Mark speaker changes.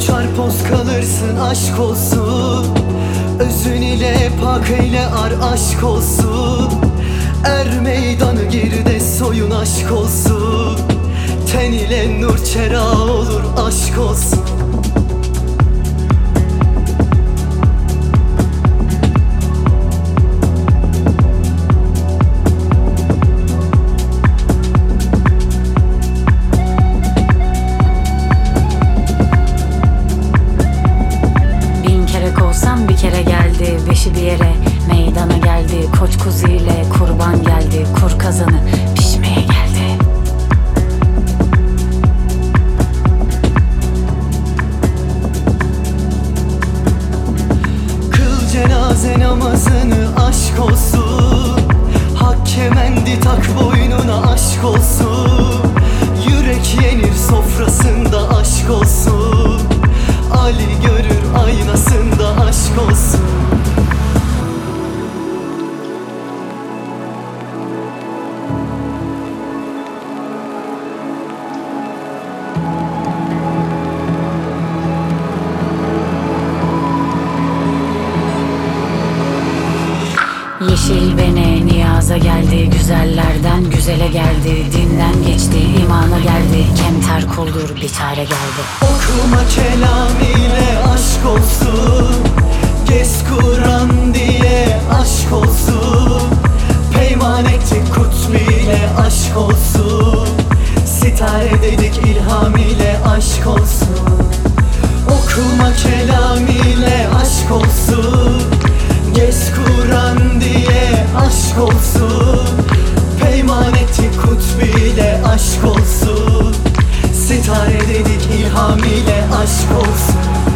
Speaker 1: Çarpoz kalırsın aşk olsun. Özün ile pak eyle ar aşk olsun. Er meydanı girde soyun aşk olsun. Ten ile nur çera olur aşk olsun.
Speaker 2: Bir kere geldi, beşi bir yere meydana geldi. Koç kuzu ile kurban geldi, kur kazanı pişmeye geldi.
Speaker 1: Kıl cenaze namazını aşk olsun. Hak kemendi tak boynuna aşk olsun. Yürek yenir sofrasında aşk olsun. Ali görür aynasında aşk olsun.
Speaker 2: Yeşil bene niyaza geldi, güzellerden güzele geldi. Dinden geçti, imana geldi, kemter kuldur bir çare geldi.
Speaker 1: Okuma kelam ile aşk olsun. Gez Kur'an diye aşk olsun. Peyman ettik kutbu ile aşk olsun. Sitare dedik ilham ile aşk olsun. Okuma kelam ile aşk olsun. Gez Kur'an diye aşk olsun. Peyman ettik kutbu ile aşk olsun. Sitare dedik ilham ile aşk olsun.